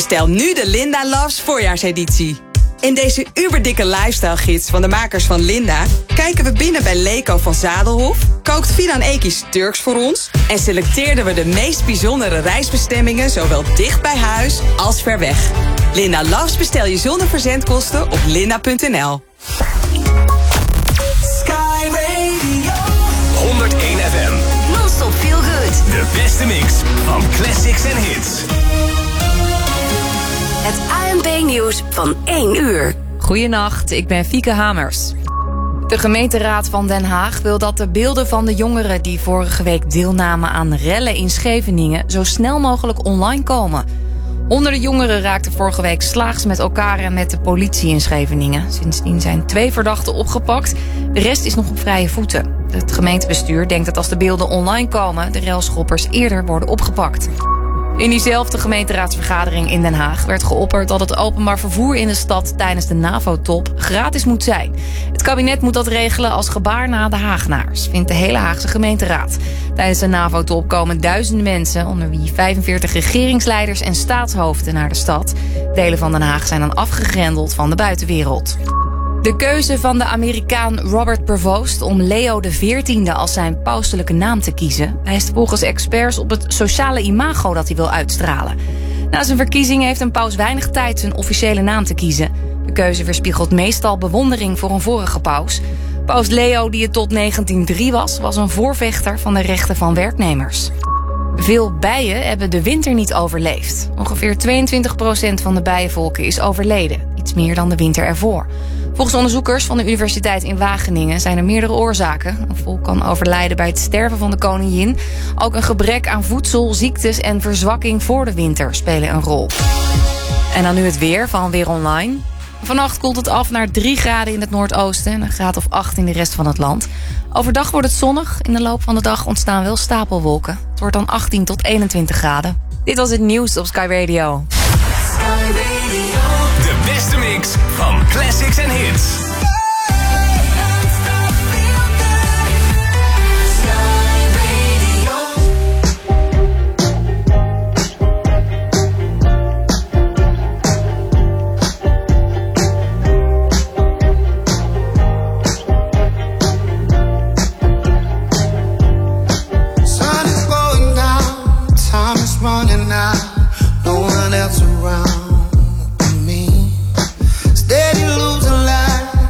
Bestel nu de Linda Loves voorjaarseditie. In deze uberdikke lifestyle-gids van de makers van Linda kijken we binnen bij Leko van Zadelhof, kookt Finan Ekies Turks voor ons en selecteerden we de meest bijzondere reisbestemmingen zowel dicht bij huis als ver weg. Linda Loves bestel je zonder verzendkosten op linda.nl. Sky Radio 101 FM. Non-stop feel good. De beste mix van classics en hits. Het ANP-nieuws van 1 uur. Goedenacht, ik ben Fieke Hamers. De gemeenteraad van Den Haag wil dat de beelden van de jongeren die vorige week deelnamen aan rellen in Scheveningen zo snel mogelijk online komen. Honderden jongeren raakten vorige week slaags met elkaar en met de politie in Scheveningen. Sindsdien zijn 2 verdachten opgepakt. De rest is nog op vrije voeten. Het gemeentebestuur denkt dat als de beelden online komen, de relschoppers eerder worden opgepakt. In diezelfde gemeenteraadsvergadering in Den Haag werd geopperd dat het openbaar vervoer in de stad tijdens de NAVO-top gratis moet zijn. Het kabinet moet dat regelen als gebaar naar de Hagenaars, vindt de hele Haagse gemeenteraad. Tijdens de NAVO-top komen duizenden mensen, onder wie 45 regeringsleiders en staatshoofden, naar de stad. Delen van Den Haag zijn dan afgegrendeld van de buitenwereld. De keuze van de Amerikaan Robert Prevost om Leo XIV als zijn pauselijke naam te kiezen wijst volgens experts op het sociale imago dat hij wil uitstralen. Na zijn verkiezing heeft een paus weinig tijd zijn officiële naam te kiezen. De keuze weerspiegelt meestal bewondering voor een vorige paus. Paus Leo, die het tot 1903 was een voorvechter van de rechten van werknemers. Veel bijen hebben de winter niet overleefd. Ongeveer 22% van de bijenvolken is overleden. Iets meer dan de winter ervoor. Volgens onderzoekers van de Universiteit in Wageningen zijn er meerdere oorzaken. Een volk kan overlijden bij het sterven van de koningin. Ook een gebrek aan voedsel, ziektes en verzwakking voor de winter spelen een rol. En dan nu het weer van Weer Online. Vannacht koelt het af naar 3 graden in het noordoosten en een graad of 8 in de rest van het land. Overdag wordt het zonnig. In de loop van de dag ontstaan wel stapelwolken. Het wordt dan 18 tot 21 graden. Dit was het nieuws op Sky Radio. Sky Radio. De beste mix van classics en hits. Non-stop feel good. Sky Radio. Sun is going down, time is running out, no one else around me. Steady losing life,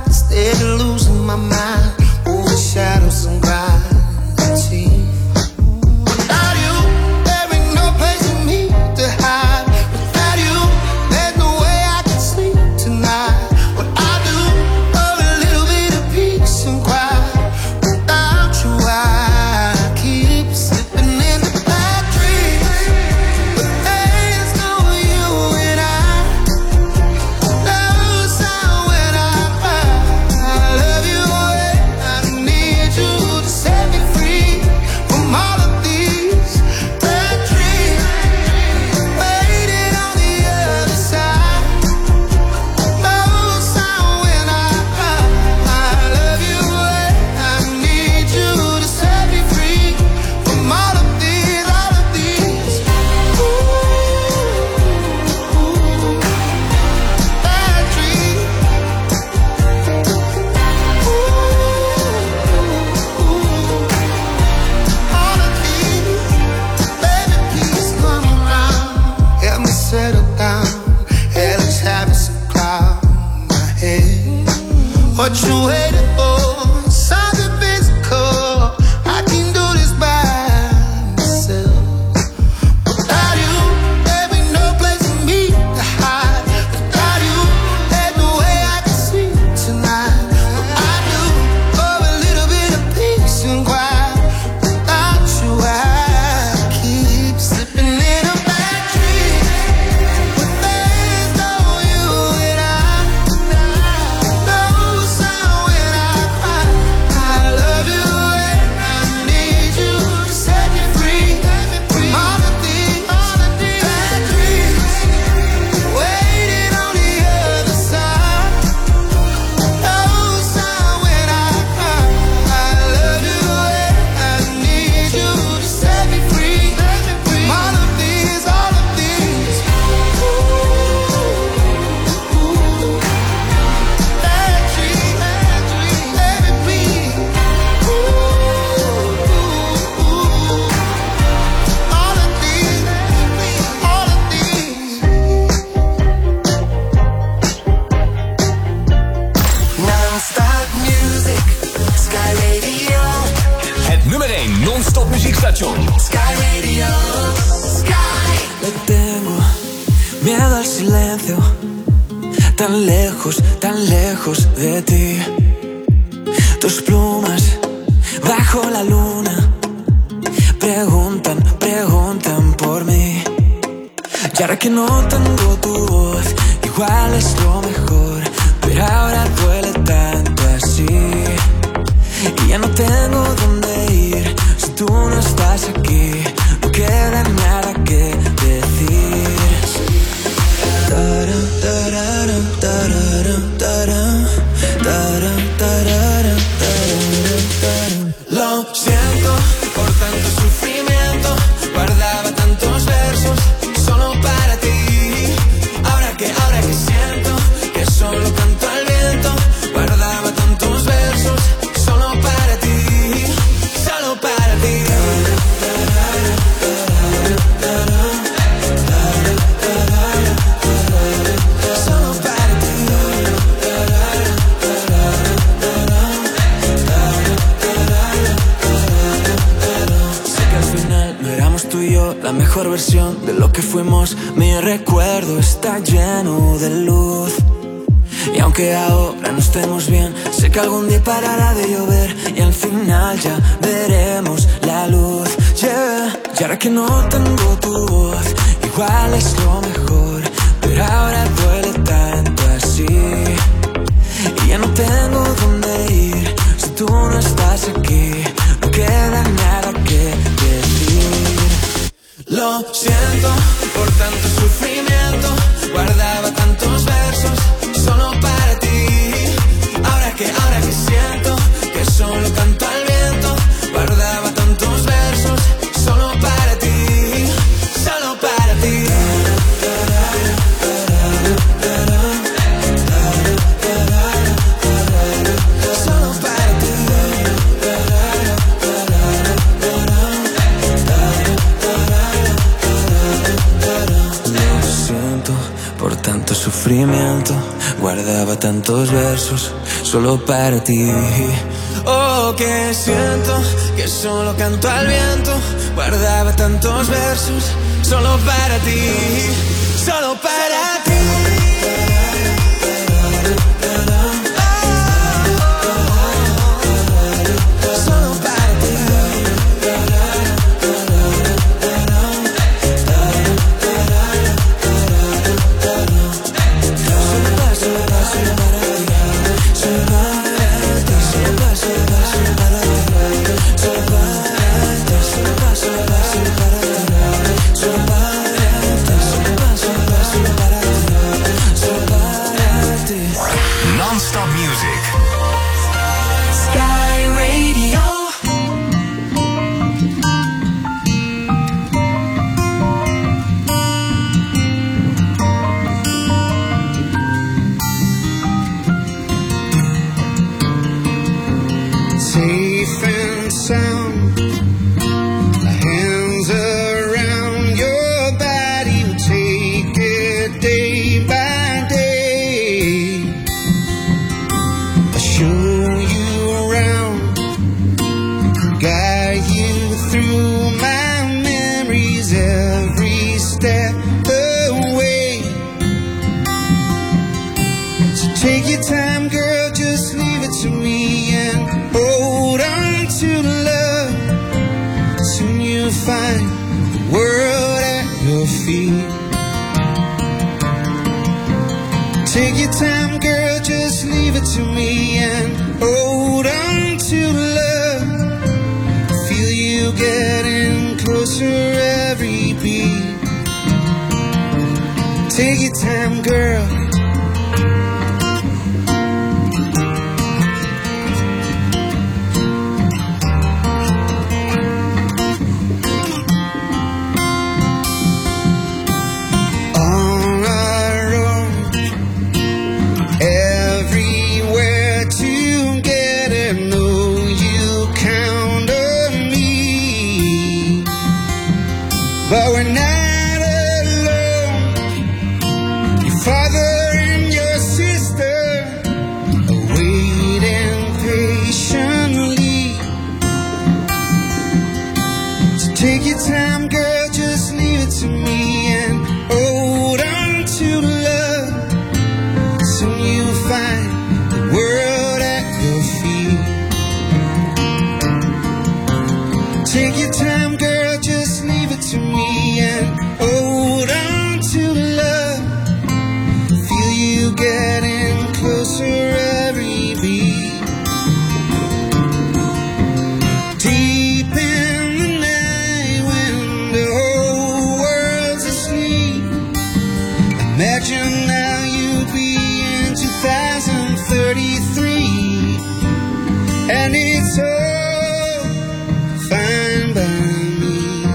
Sky Radio. Sky. Le tengo miedo al silencio, tan lejos de ti. Tus plumas bajo la luna preguntan por mí. Y ahora que no tengo tu voz, igual es lo mejor, pero ahora duele tanto así. Y ya no tengo dónde ir si tú no estás aquí. No queda nada que decir. Taram, tararam, tararam, taram, taram, tararam, tararam, taram. Lo siento por tanto sufrimiento, guardaba tantos versos solo para ti. Ahora que siento que solo canto al viento, guardaba tantos versos solo para ti, solo para ti. Solo para ti. Sé que al final no éramos tú y yo la mejor versión de lo que fuimos. Mi recuerdo está lleno de luz. Y aunque ahora no estemos bien, sé que algún día parará de llover y al final ya veremos la luz, yeah. Y ahora que no tengo tu voz, igual es lo mejor, pero ahora duele tanto así. Y ya no tengo dónde ir si tú no estás aquí. No queda nada que decir. Lo siento por tanto sufrimiento, guardaba tantos versos solo para ti. Ahora que siento que solo canto al viento, guardaba tantos versos solo para ti, solo para ti. Solo para ti. Lo siento por tanto sufrimiento, guardaba tantos versos solo para ti. Oh, que siento que solo canto al viento, guardaba tantos versos solo para ti, solo para ti. Solo para ti. Non-stop music. Sky Radio. Safe and sound, my hands around your body, we'll take it day by day. I'll show you around, guide you through my memories every step of the way. So take your time, girl, just leave it to me and hold on to love. Soon you'll find the world at your feet. Take your time, girl, just leave it to me and hold on to love. Feel you getting closer every beat. Take your time, girl. On our own, everywhere together. Know you count on me, but we're not alone. Your father and your sister are waiting patiently. So take your your time, girl, just leave it to me and hold on to love. Soon you'll find the world at your feet. Take your time, girl, just leave it to me and hold on to love. Feel you getting closer every beat. Deep in the night when the whole world's asleep, imagine now you'll be in 2033, and it's all fine by me.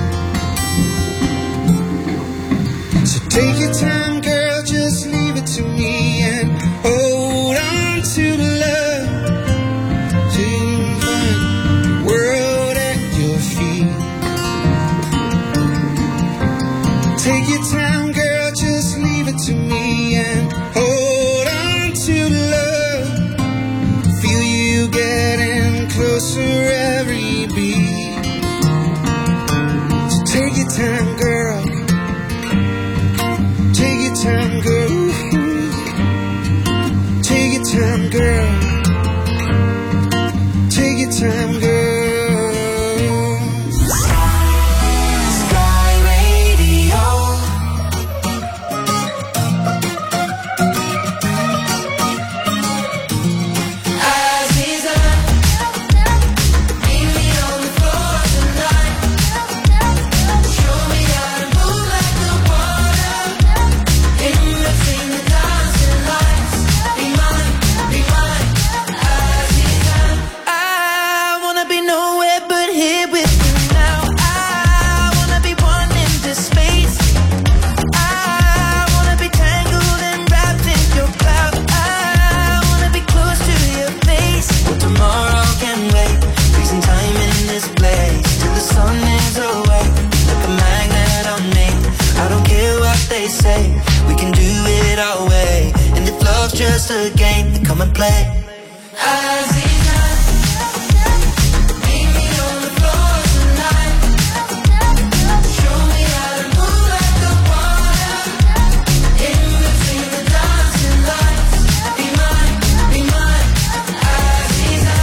So take your time, girl, just leave it to me and hold on to love till you find the world at your feet. Take your time, girl, just leave it to me and hold on to love. Feel you getting closer every beat. So take your time, girl. Take your time, girl. Take your time, girl. Take your time, girl. Sky Radio. Aziza, meet me on the floor tonight. Show me how to move like the water in between the dancing lights. Be mine, Aziza. I wanna be nowhere but here with you now. I wanna be one in this space. I wanna be tangled and wrapped in your cloud. I wanna be close to your face. Well, tomorrow can wait. Freezing time in this place till the sun is away. Like a magnet on me. I don't care what they say. We can do it our way. And if love's just a game, then come and play. Aziza, meet me on the floor tonight. Show me how to move like the water in between the dancing lights. Be mine, Aziza.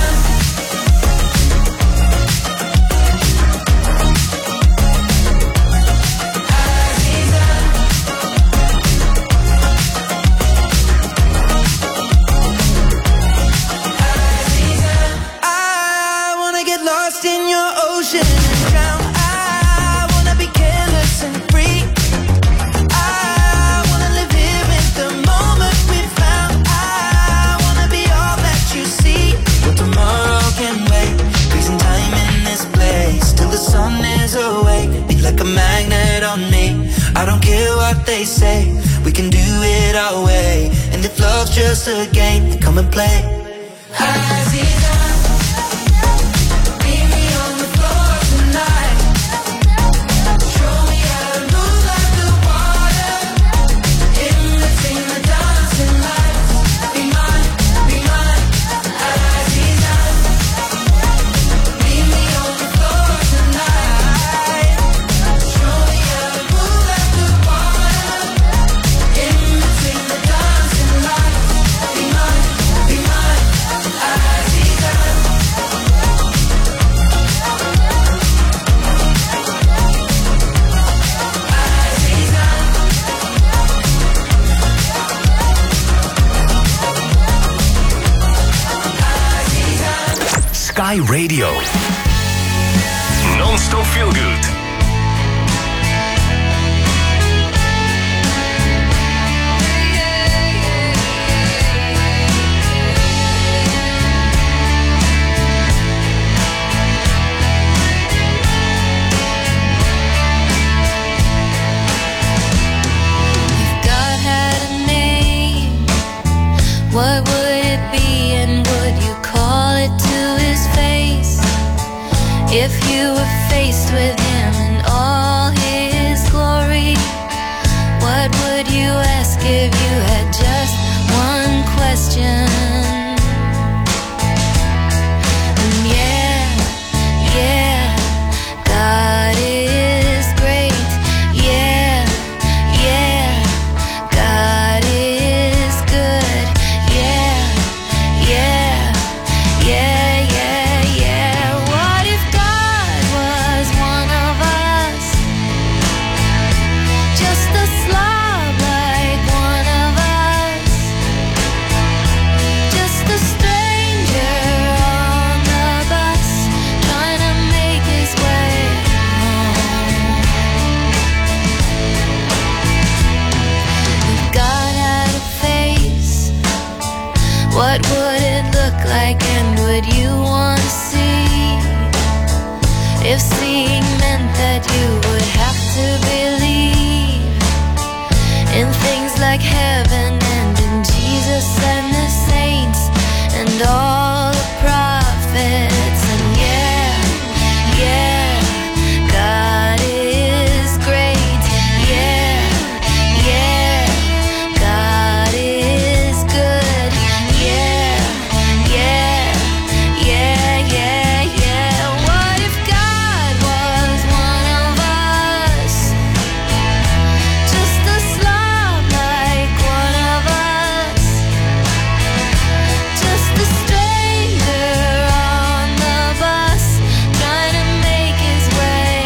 I wanna get lost in your ocean and drown. I wanna be careless and free. I wanna live here in the moment we found. I wanna be all that you see. Well, tomorrow can wait. Freezing time in this place till the sun is awake. Be like a magnet on me. I don't care what they say. We can do it our way. And if love's just a game, then come and play. Aziza, meet me on the floor tonight. Show me how to move like the water in between the dancing lights. Be mine, Aziza. Meet me on the floor tonight. Show me how to move like the water in between the dancing lights. Be mine, Aziza. Sky Radio. Non-stop feel good. God had a name, what would it be, and would you call it to his face? If you were faced with him, would you want to see? If seeing meant that you would have to believe in things like heaven and in Jesus and the saints and all the prophets. And yeah, yeah, God is great. Yeah, yeah, God is good. Yeah, yeah, yeah, yeah, yeah. What if God was one of us? Just a slob like one of us. Just a stranger on the bus, trying to make his way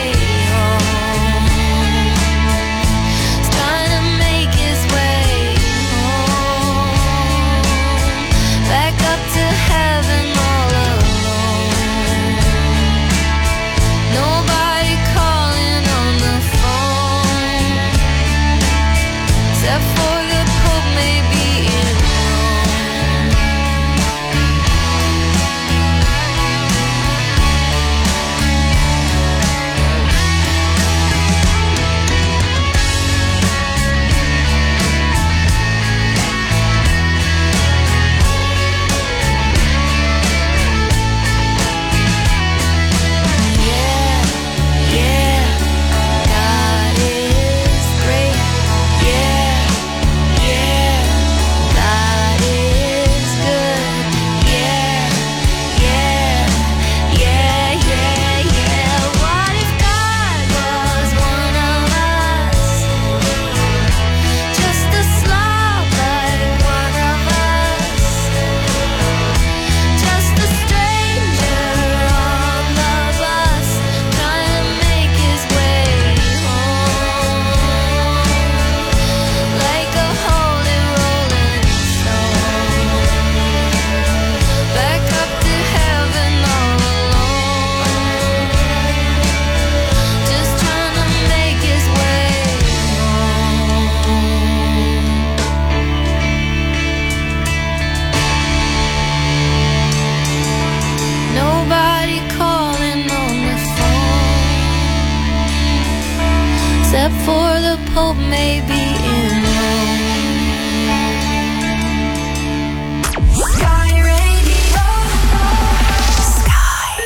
home. Trying to make his way home. Back up to heaven all alone. Nobody calling on the phone, except for the Pope maybe in Rome. Yeah, yeah, God is great. Yeah, yeah, God is good. Yeah, yeah, yeah, yeah, yeah. What if God was one of us? Just a slob like one of us. Just a stranger on the bus, trying to make his way home. Like a holy rolling stone. Back up to heaven all alone. Just trying to make his way home. Nobody calling on the phone, except for the Pope maybe in Rome. Sky Radio. Sky.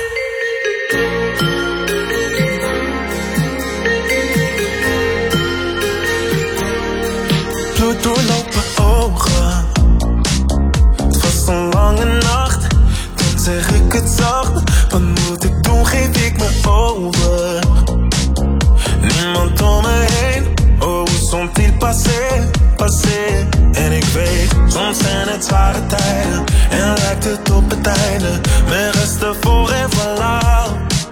Bloed doorlopen ogen. Het was een lange nacht. Dan zeg ik het zacht. Wat moet ik doen? Geef ik me over. Niemand om me heen. Oh, sont-ils passé, passé. En ik weet, soms zijn het zware tijden. En lijkt het op het einde. Mijn resten voor en voilà.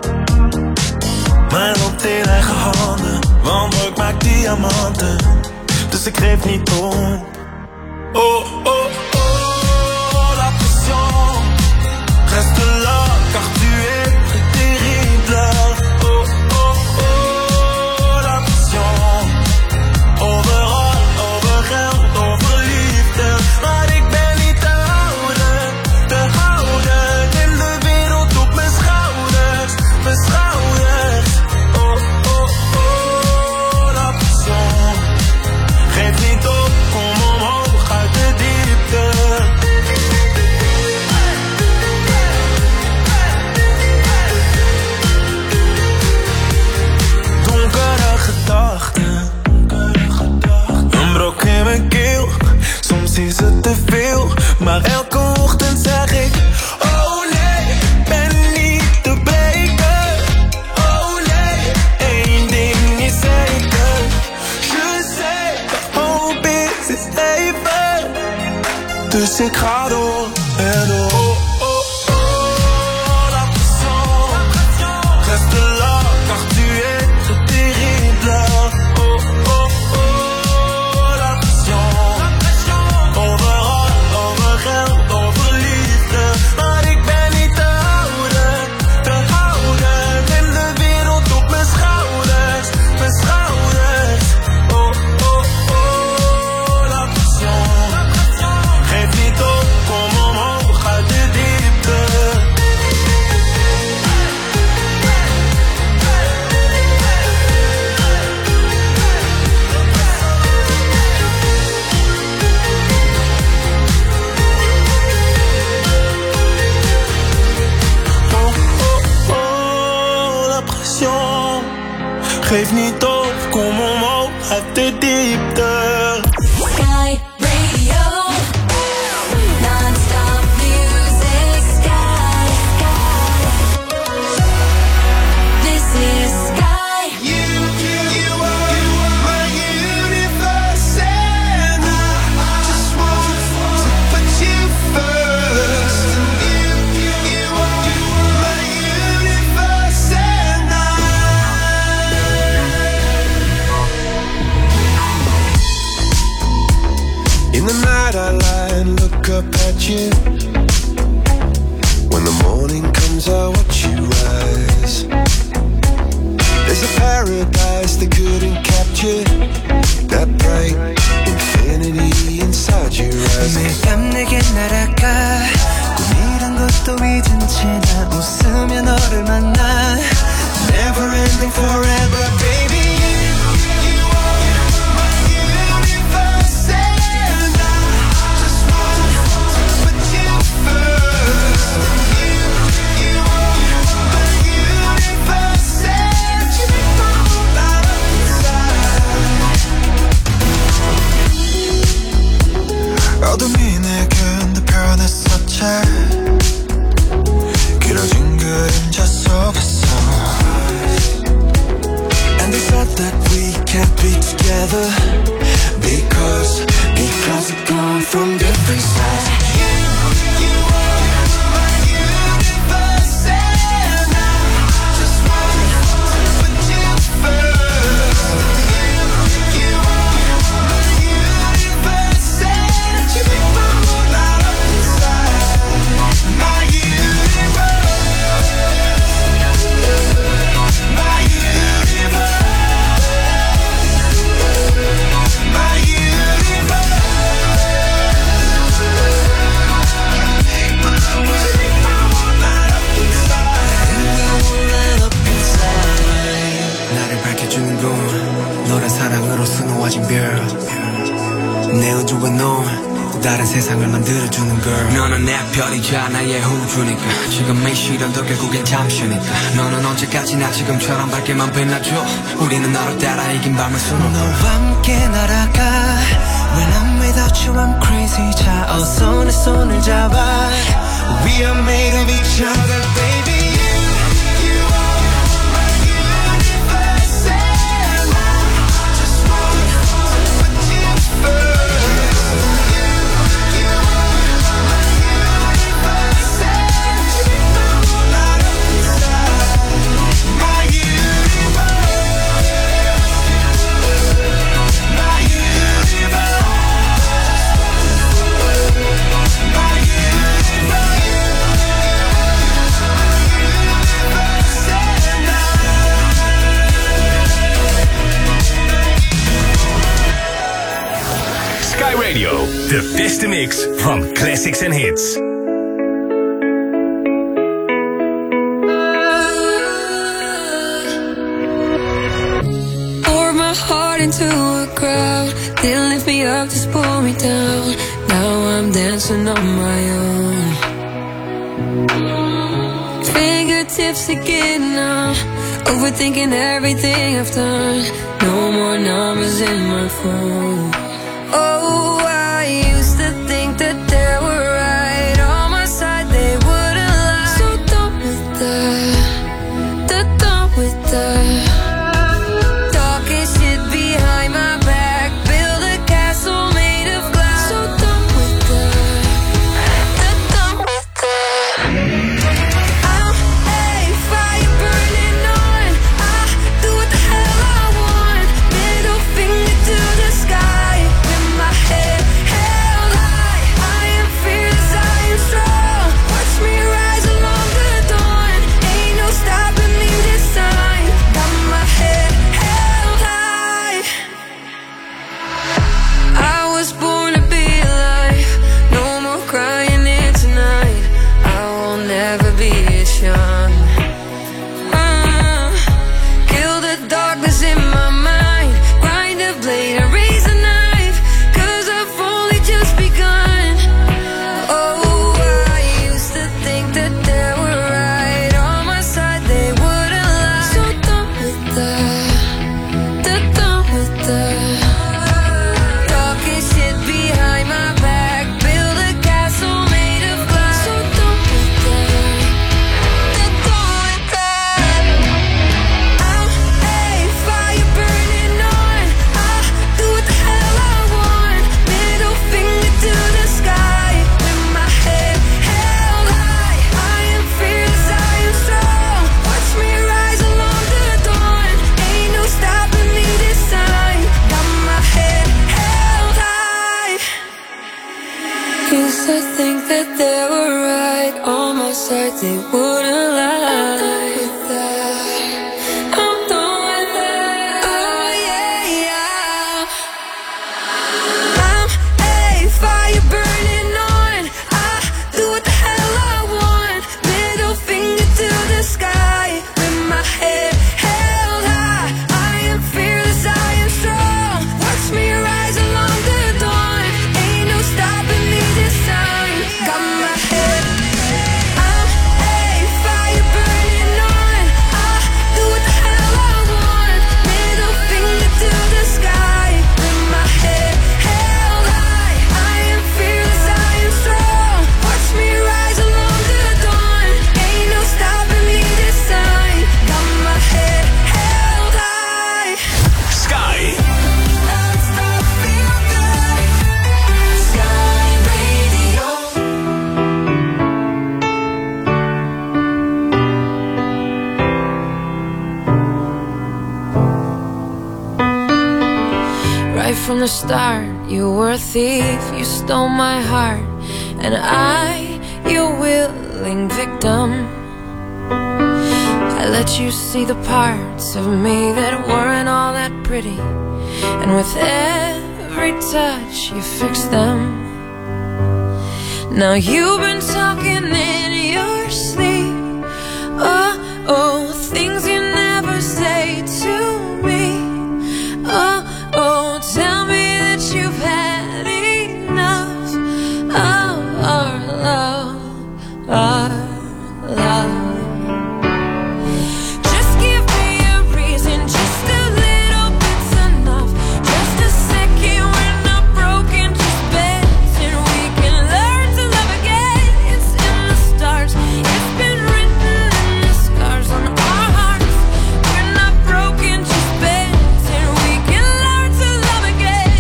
Mijn lot in eigen handen. Want ik maak diamanten. Dus ik geef niet op. Oh, oh, oh, la pression reste là, car tu es très terrible. Oh, oh, oh, la pression overal, over geld, over liefde. Maar ik ben niet te houden in de wereld op mijn schouders, mijn schouders. Oh, oh, oh, la pression. Geef niet op, kom omhoog uit de diepte. Donkere gedachten, een brok in mijn keel. Soms is het te veel, maar elke ochtend zeg ik: oh nee, ben niet te breken. Oh nee, één ding is zeker. Je sais, de hoop is even. Dus ik ga door en door. Oh, oh, oh, la pression reste là, car tu es très terrible. Oh, oh, oh, la pression overal, over geld, over liefde. Maar ik ben niet te houden in de wereld op mijn schouders, mijn schouders. Oh, oh, oh, la pression. Geef niet op, kom omhoog uit geef niet op, kom omhoog uit de diepte. Sky Radio, non-stop music. Sky, Sky. This is Sky. You are my universe, and I just want to put you first. You are my universe, and in the night I lie and look up at you. When the morning comes I watch you rise. There's a paradise they couldn't capture, that bright infinity inside your eyes. 매일 밤 내게 날아가 꿈이란 것도 잊은 채 난 웃으며 너를 만나. Never ending forever, baby. You are my universe, and I just want to put you first. You are my universe, and you make my whole life inside. 어둠이 내겐 더 변했었지. 길어진 그림자 속에서. And they said that we can't be together because we come from different sides. You are my universe, and I just want to put you first. You are my universe, and you make my whole life inside. My universe, my universe. 나를 밝혀주는 건 너란 사랑으로 수놓아진 별. 내 우주와 넌 또 다른 세상을 만들어주는 girl. 너는 내 별이자 나의 우주니까 지금의 시련도 결국엔 잠시니까 너는 언제까지나 지금처럼 밝게만 빛나줘. 우리는 너를 따라 이긴 밤을 수놓아. 너와 함께 날아가. When I'm without you I'm crazy. 자 어서 내 손을 잡아. We are made of each other, baby. You are my universe, and I just want to put you first. You are my universe, and you make my whole life inside. My universe, my universe, my Sky Radio, de beste mix van classics en hits. Poured my heart into a crowd. Didn't lift me up, just pull me down. Now I'm dancing on my own. Fingertips again now. Overthinking everything I've done. No more numbers in my phone. Oh, I used to think that they were right on my side. They wouldn't lie. So done with that. Done with that. Talking shit behind my back. Build a castle made of glass. So done with that. Done with that. I'm a fire burning on. I do what the hell I want. Middle finger to the sky. With my head held that they were right on my side, they wouldn't lie. I'm done with that. Oh yeah, yeah. I'm a fire burning on. I do what the hell I want. Middle finger to the sky with my head held high. I am fearless, I am strong. Watch me rise along the dawn. Ain't no stopping me this time. Got my head. I'm a fire burning on. I do what the hell I want. Middle finger to the sky with my head held high. I am fearless, I am strong. Watch me rise along the dawn. Ain't no stopping me this time. Got my head held high. Sky. Sky Radio. Right from the start, you were a thief, you stole my heart, and I, your willing victim. I let you see the parts of me that weren't all that pretty, and with every touch you fixed them. Now you've been talking in your sleep, oh, oh, things you never say to me. Oh, oh, tell me that you've had enough of our love, our love. Just give me a reason, just a little bit's enough. Just a second, we're not broken, just bends, and we can learn to love again. It's in the stars, it's been written in the scars on our hearts. We're not broken, just bends, and we can learn to love again.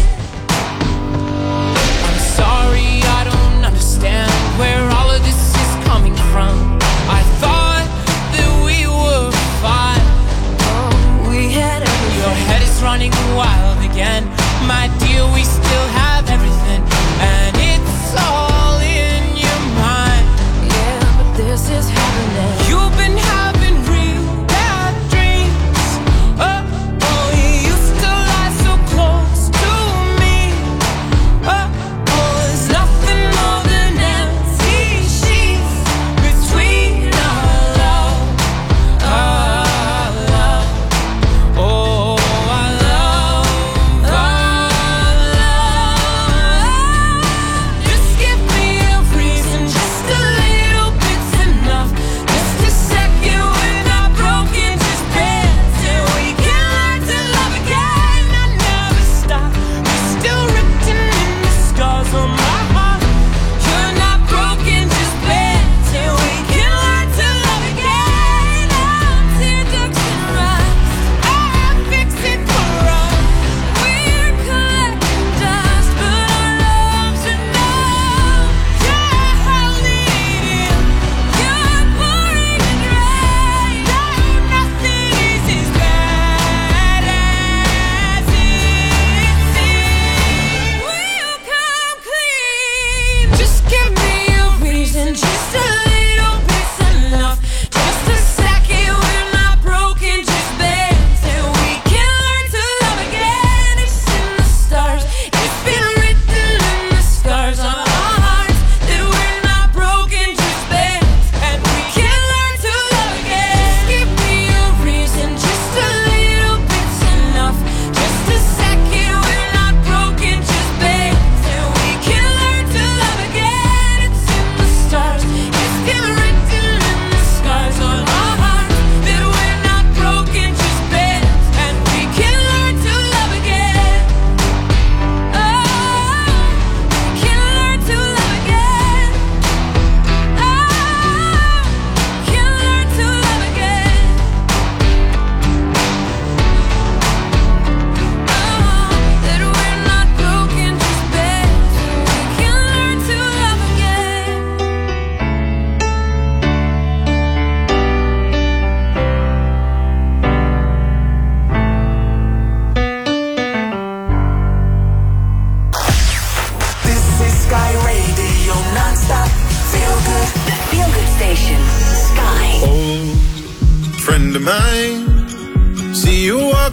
I'm sorry, I don't understand where all of this is coming from. I thought that we were fine. Oh, we had everything. Your head is running wild again. My dear, we still have everything, and it's all in your mind. Yeah, but this is happening. You've been having real bad dreams. Oh, oh, you used to lie so close to me. Oh, oh, there's nothing more than empty sheets between our love, our love. Oh, our love, our love.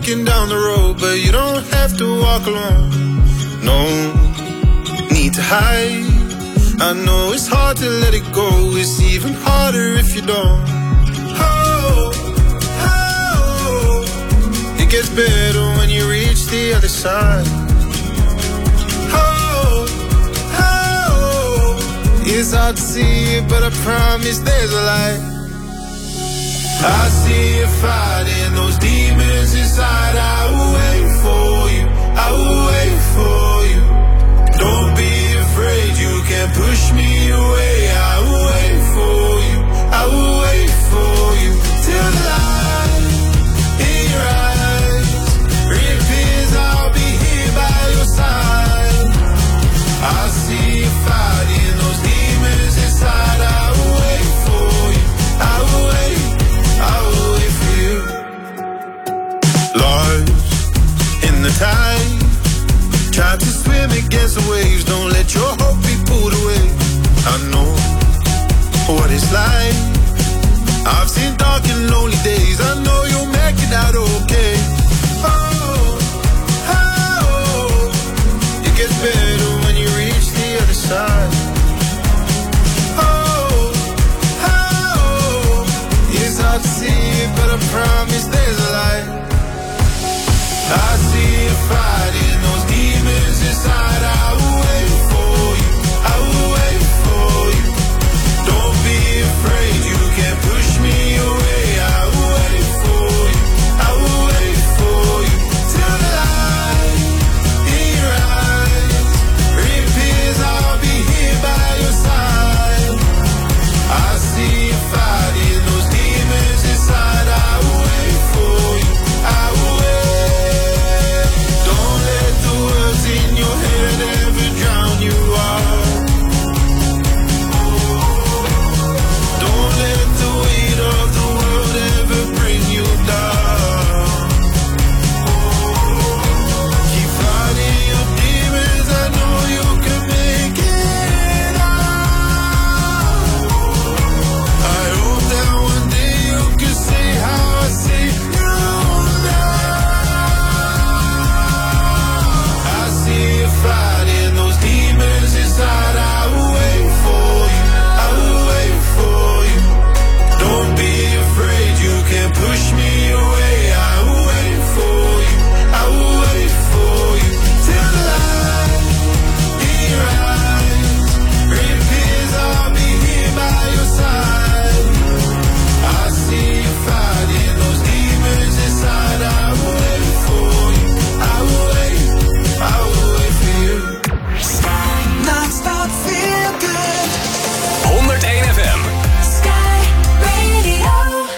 walking down the road, but you don't have to walk alone. No need to hide. I know it's hard to let it go. It's even harder if you don't. Oh, oh, it gets better when you reach the other side. Oh, oh, it's hard to see it, but I promise there's a light. I see you fighting those demons inside. I will wait for you, I will wait for you. Don't be afraid, you can't push me away. I will wait for you, I will wait for you. Till the light in your eyes reappears, I'll be here by your side. I see you fighting those demons inside. I will wait for you, I will wait, I will wait for you. Lost in the tide, try to swim against the waves. Don't let your hope be pulled away. I know what it's like. I've seen dark and lonely days. I know you'll make it out okay. Oh, oh, it gets better when you reach the other side. Oh, oh, it's hard to see it, but I promise there's a light. I see you fighting those demons inside. I will wait for you, I will wait for you. Don't be afraid, you can't push me away. I will wait for you, I will wait for you. Till the light in your eyes reappears, I'll be here by your side. I see you fighting those demons inside. I will wait for you, I will wait. Don't let the words in your head ever drown you out. Don't let the weight of the world ever bring you down. Keep fighting your demons, I know you can make it out. I hope that one day you can say how I see you now. I see you fighting those demons inside. I will wait for you, I will wait for you. Don't be afraid, you can't push me away. I will wait for you, I will wait for you. Till the light in your eyes reappears, I'll be here by your side. I see you fighting those demons inside. I will wait for you, I will wait, I will wait for you. Non-stop feel good. 101 FM. Sky Radio.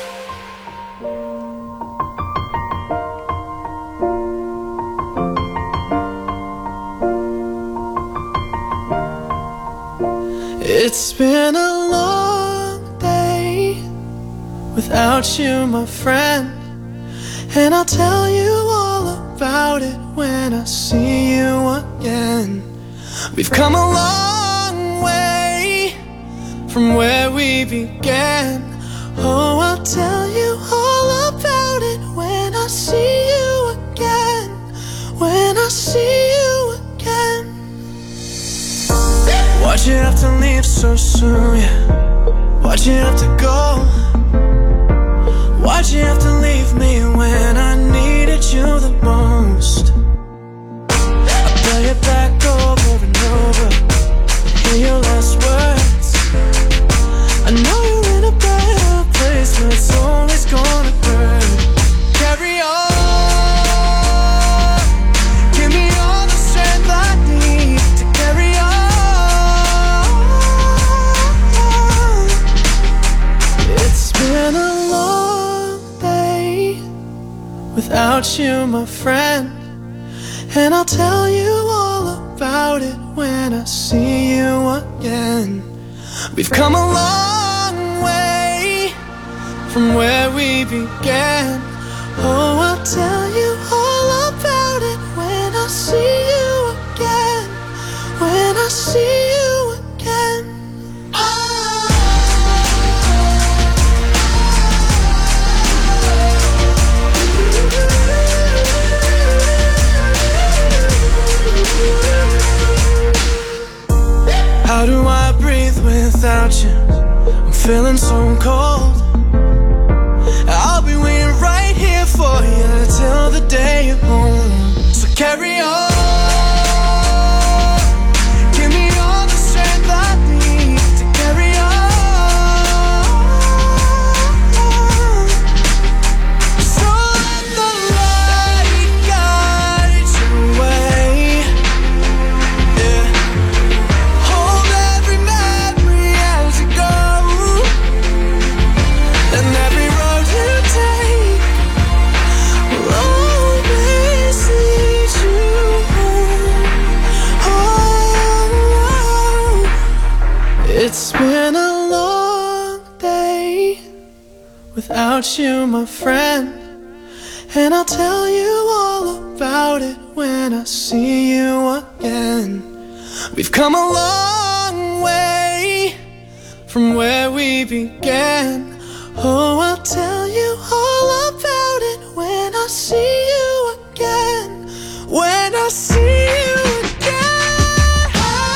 It's been a long day without you, my friend, and I'll tell you all about it when I see you again. We've come a long way from where we began. Oh, I'll tell you all about it when I see you again. When I see you again. Why'd you have to leave so soon? Yeah. Why'd you have to go? Why'd you have to leave me when I needed you the most? I play it back over and over, hear your last words. I know you're in a better place, but it's always gonna hurt. Carry on, give me all the strength I need to carry on. It's been a long day without you, my friend, and I'll tell you all about it when I see you again. We've come a long way from where we began. Oh, I'll tell you all about it when I see you again. When I see you again. feeling so cold. I'll be waiting right here for you till the day you're home. So carry on. Give me all the strength I need to carry on. So let the light guide your way. Yeah. Hold every memory as you go, and every road you take will always lead you home. Oh, it's been a long day without you, my friend, and I'll tell you all about it when I see you again. We've come a long way from where we began. Oh, I'll tell you all about it when I see you again. When I see you again.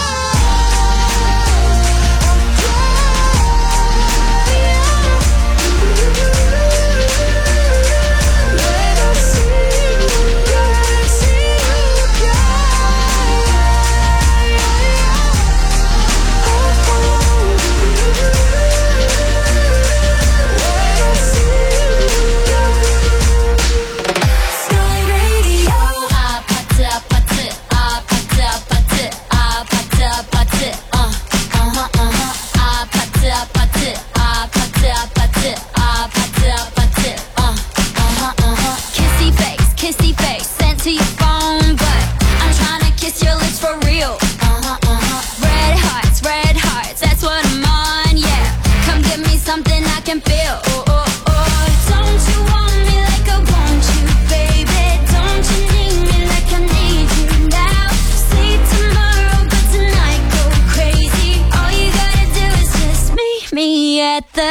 When I see you again, see you Sky Radio. Kissy face, sent to your phone, but I'm trying to kiss your lips for real. Red hearts, that's what I'm on, yeah. Come give me something I can feel. Oh, oh, oh. Don't you want me like I want you, baby? Don't you need me like I need you now? Sleep tomorrow, but tonight go crazy. All you gotta do is just meet me at the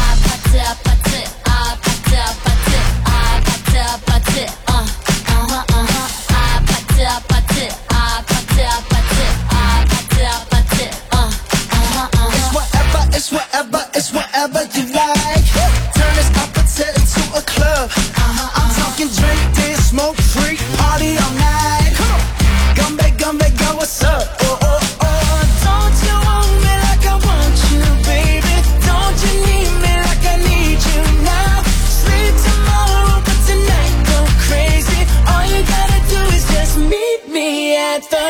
It's whatever you like. Turn this opposite into a club. I'm talking drink, dance, smoke, freak, party all night. Come back, go, what's up? Oh, oh, oh. Don't you want me like I want you, baby? Don't you need me like I need you now? Sleep tomorrow, but tonight go crazy. All you gotta do is just meet me at the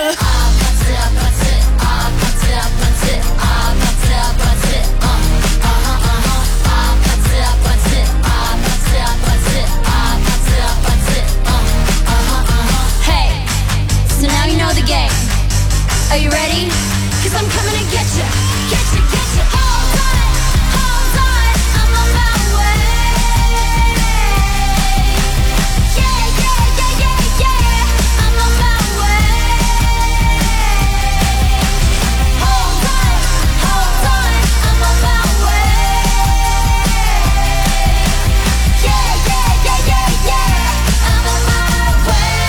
Are you ready? 'Cause I'm coming to get you. Hold on, I'm on my way. Yeah, I'm on my way. Hold on, I'm on my way. Yeah, I'm on my way.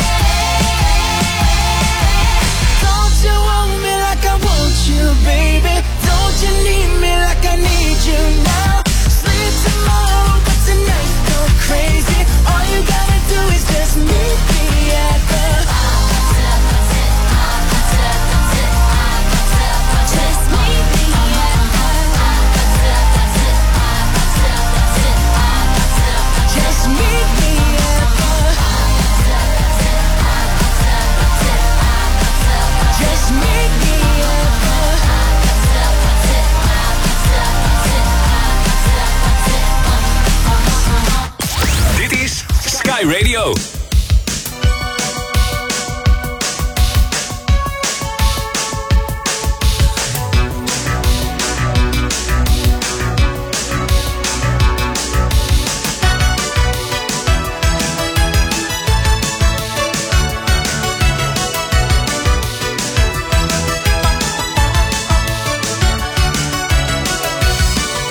Don't you want me like I want you, baby? Don't you need me like I need you now? Sleep tomorrow, but tonight go crazy. All you gotta do is just meet me at the Just meet me at Just meet me at the Just meet me at the Dit is Sky Radio.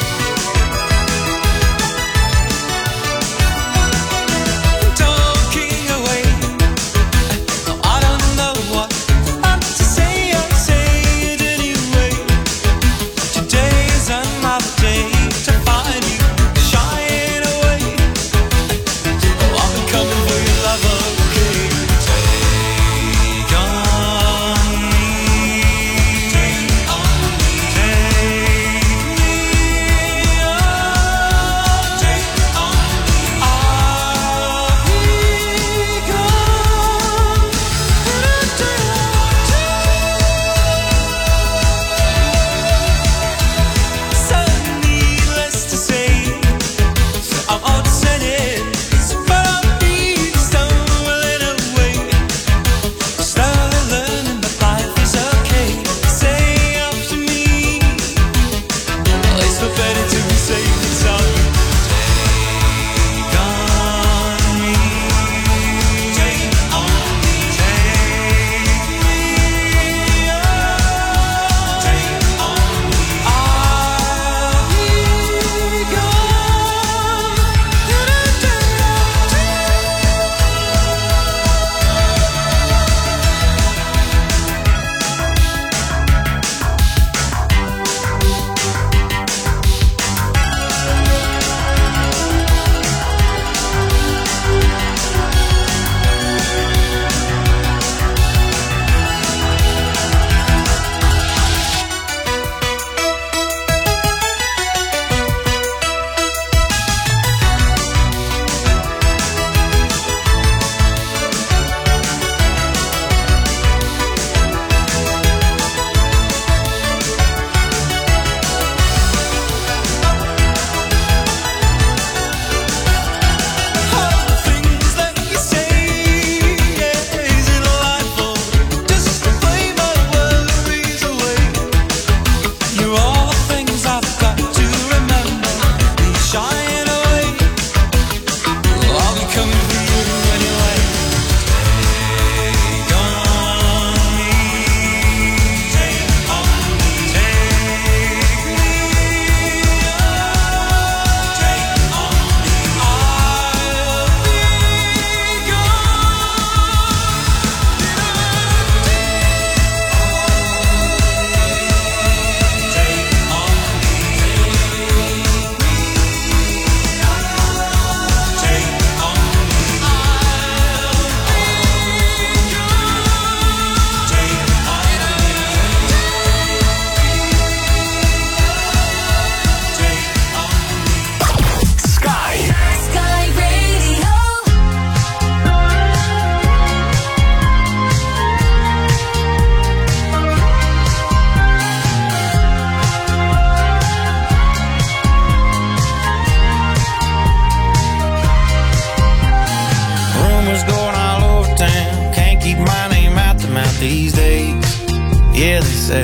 Don't keep these days. Yeah, they say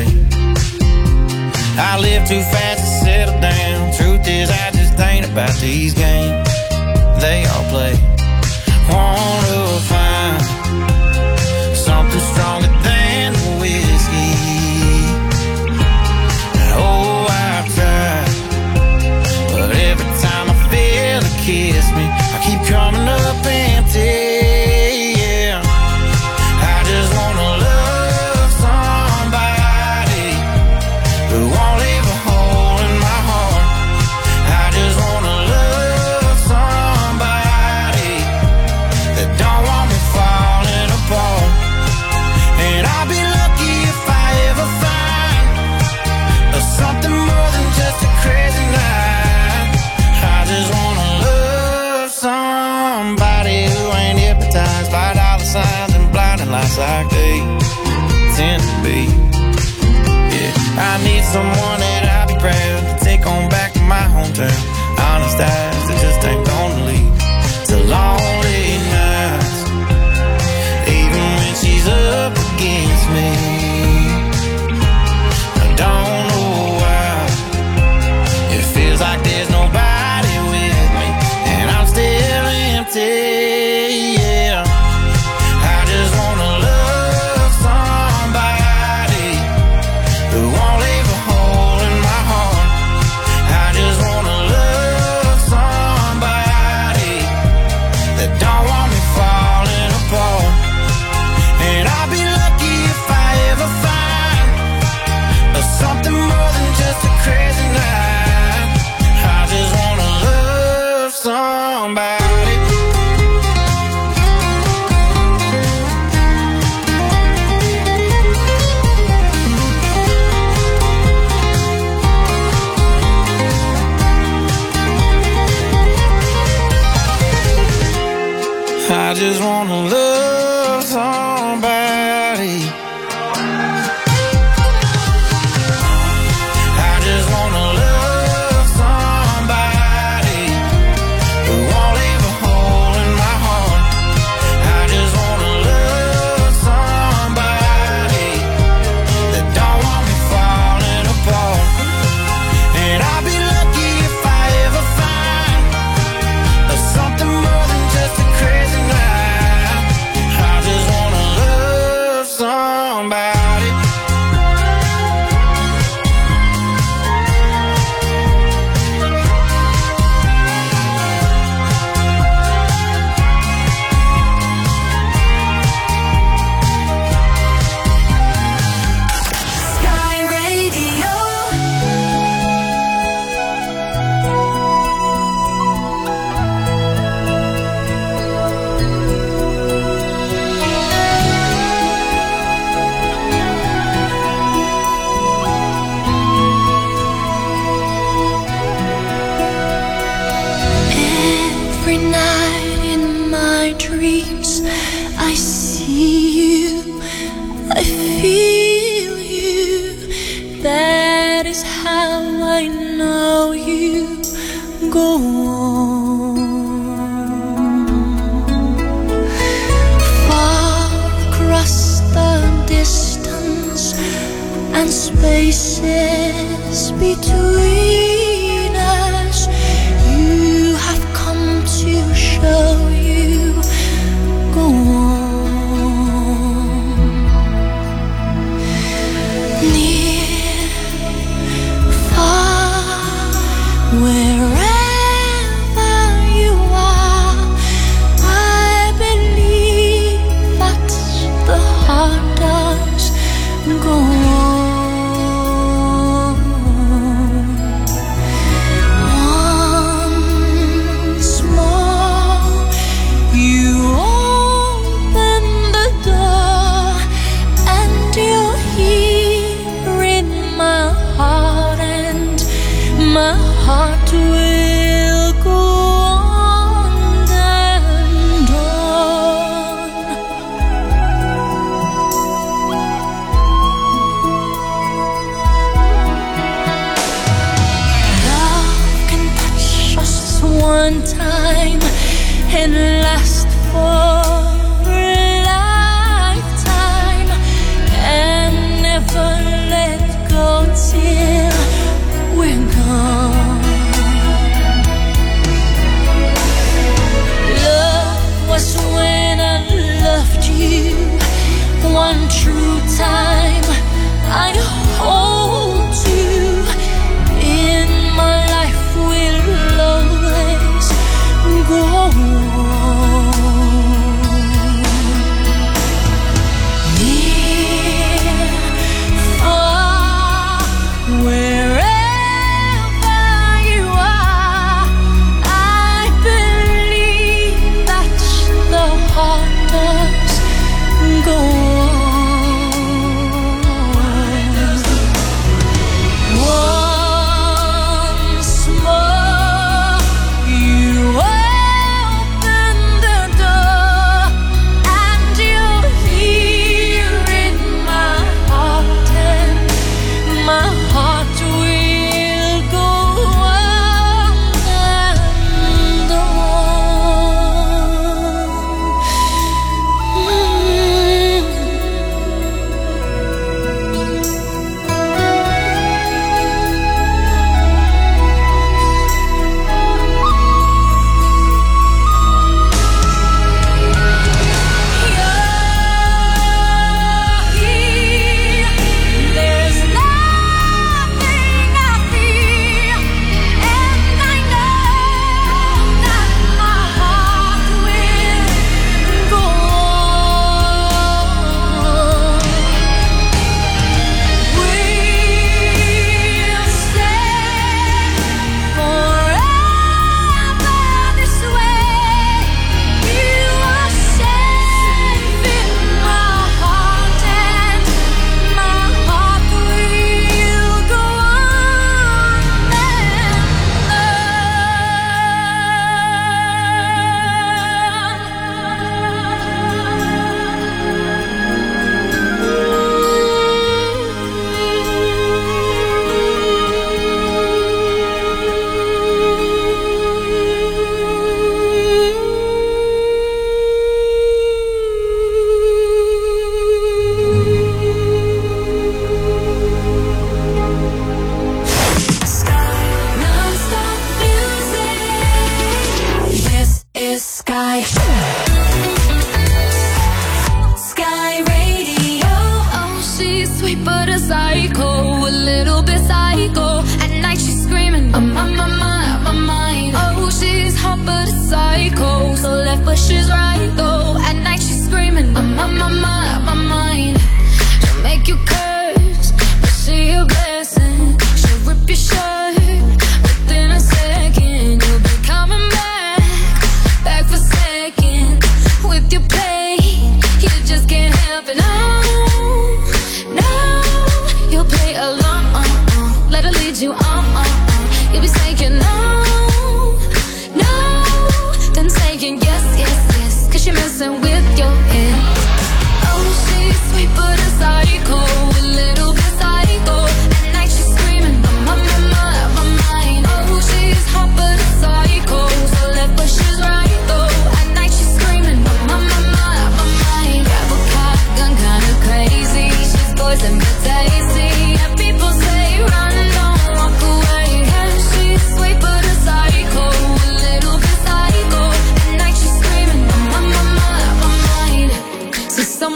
I live too fast to settle down. Truth is, I just ain't about these games they all play. Wanna find something stronger than whiskey. Oh, I've tried, but every time I feel it kiss me, I keep coming up empty. Yeah, I just wanna love somebody who won't leave a hole in my heart. I just wanna love somebody that don't want me falling apart. And I'll be lucky if I ever find something more than just a crazy night. I just wanna love somebody who ain't hypnotized by dollar signs and blinding lights like they tend to be. Yeah, I need someone that I'll be proud to take on back to my hometown. Honest eyes that just ain't gonna leave to lonely nights, even when she's up against me. I don't know why it feels like there's nobody with me, and I'm still empty. Yeah, I just wanna love somebody who won't leave a hole in my heart. I just wanna love somebody that don't want me falling apart. And I'll be lucky if I ever find something more than just a crazy night. I just wanna love somebody. I just wanna love somebody. I just wanna love somebody who won't leave a hole in my heart. I just wanna love somebody that don't want me falling apart. And I'll be lucky if I ever find something more than just a crazy night. I just wanna love somebody. Sky Radio. Every night in my dreams, I see you, I feel you. That is how I know you go on. Far across the distance and spaces between us, you have come to show you go on. Near, far, wherever you are, I believe that the heart does go on. Once more, you open the door, and you're here in my heart, and my heart will go on and on. Love can touch us one time and last for a lifetime.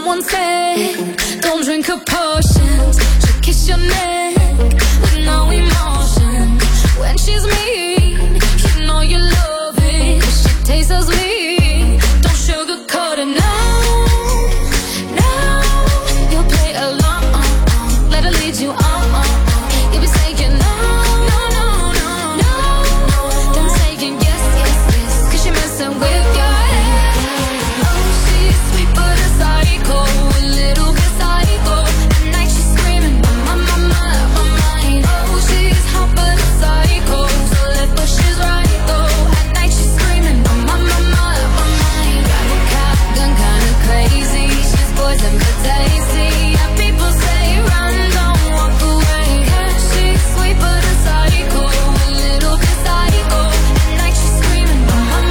Someone said, don't drink her potions. She'll kiss your neck with no emotion. When she's mean, you know you love it. 'Cause she tastes so sweet. Don't sugarcoat it now. You'll play along. Let her lead you on. You'll be saying no. Then saying yes. 'Cause you're messing with your head. Oh, she's sweet but a psycho, a little bit psycho. At night she's screaming, my mind. Oh, she's hot but a psycho, so left but she's right though. At night she's screaming, my mind. Got a cop gun, kinda crazy. She's poison but tasty. Yeah, people say run, don't walk away. Yeah, she's sweet but a psycho, a little bit psycho. At night she's screaming, my mind.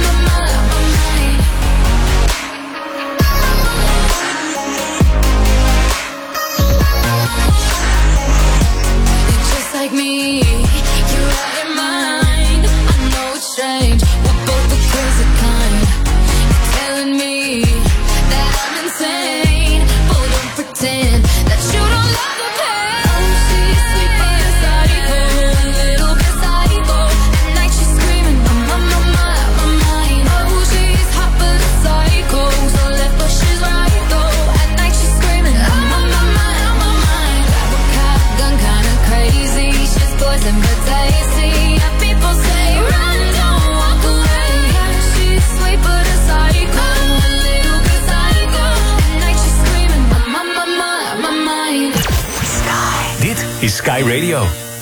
You're just like me, you're out of mind. I know it's strange, we're both the crazy kind. You're telling me that I'm insane, but don't pretend that you don't love the pain. Oh, she's sweet but a psycho, a little bit psycho. At night she's screaming, my mind. Oh, she's hot but a psycho, so left but she's right though. At night she's screaming, my mind. Got a cop gun, kinda crazy. She's poison but tasty. Yeah, people say run, don't walk away. Yeah, she's sweet but a psycho, a little bit psycho. At night she's screaming, my mind. Dit is Sky Radio.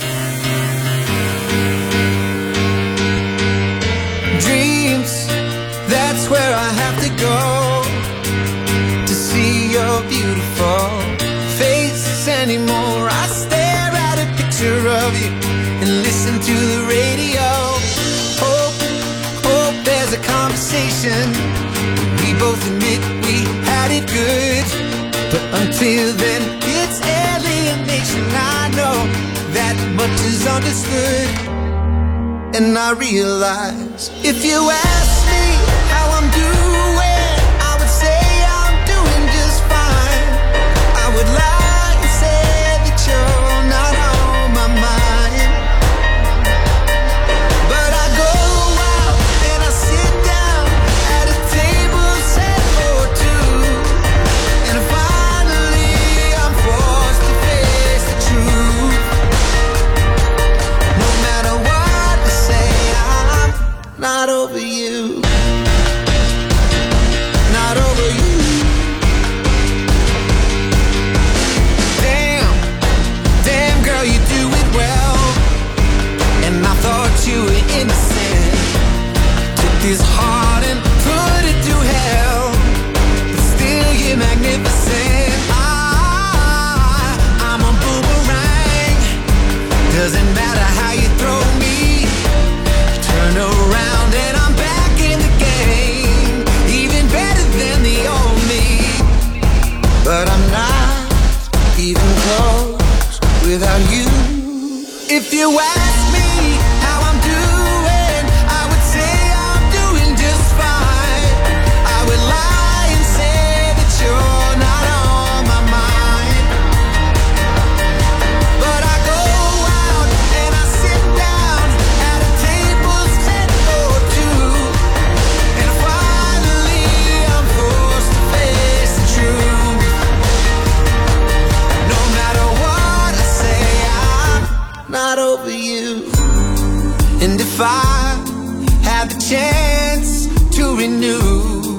Dreams, that's where I have to go to see your beautiful face anymore. I stare at a picture of you and listen to the radio. Hope there's a conversation. We both admit we had it good, but until then it's alienation. I know that much is understood. And I realize if you ask me how I'm doing, I would say I'm doing just fine. I would lie and say that you're not on my mind. But I go out and I sit down at a table set for two, and finally I'm forced to face the truth. No matter what I say, I'm not over you. Not over you. Damn girl, you do it well. And I thought you were innocent. Took this heart and put it to hell, but still you're magnificent. I'm a boomerang. Doesn't matter how you throw me. Turn around and I'm back in the game, even better than the old me. But I'm not even close without you. If you ask me how I'm doing, I would say I'm doing just fine. I would lie and say that you're not on my mind. But I go out and I sit down at a table set for two, and finally I'm forced to face the truth. No matter what I say, I'm not over you. And if I had the chance to renew,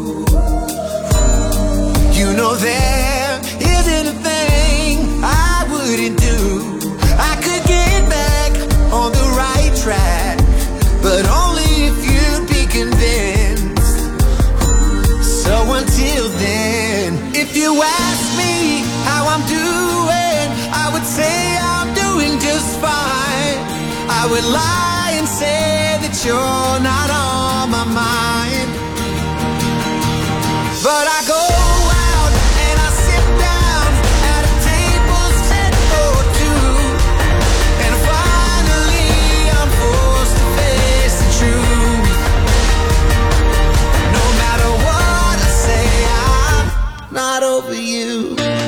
you know there isn't a thing I wouldn't do. I could get back on the right track, but only if you'd be convinced. So until then, if you ask me how I'm doing, I would say I'm doing just fine. I would lie and say that you're not on my mind. But I go out and I sit down at a table set for two, and finally I'm forced to face the truth. No matter what I say, I'm not over you. you.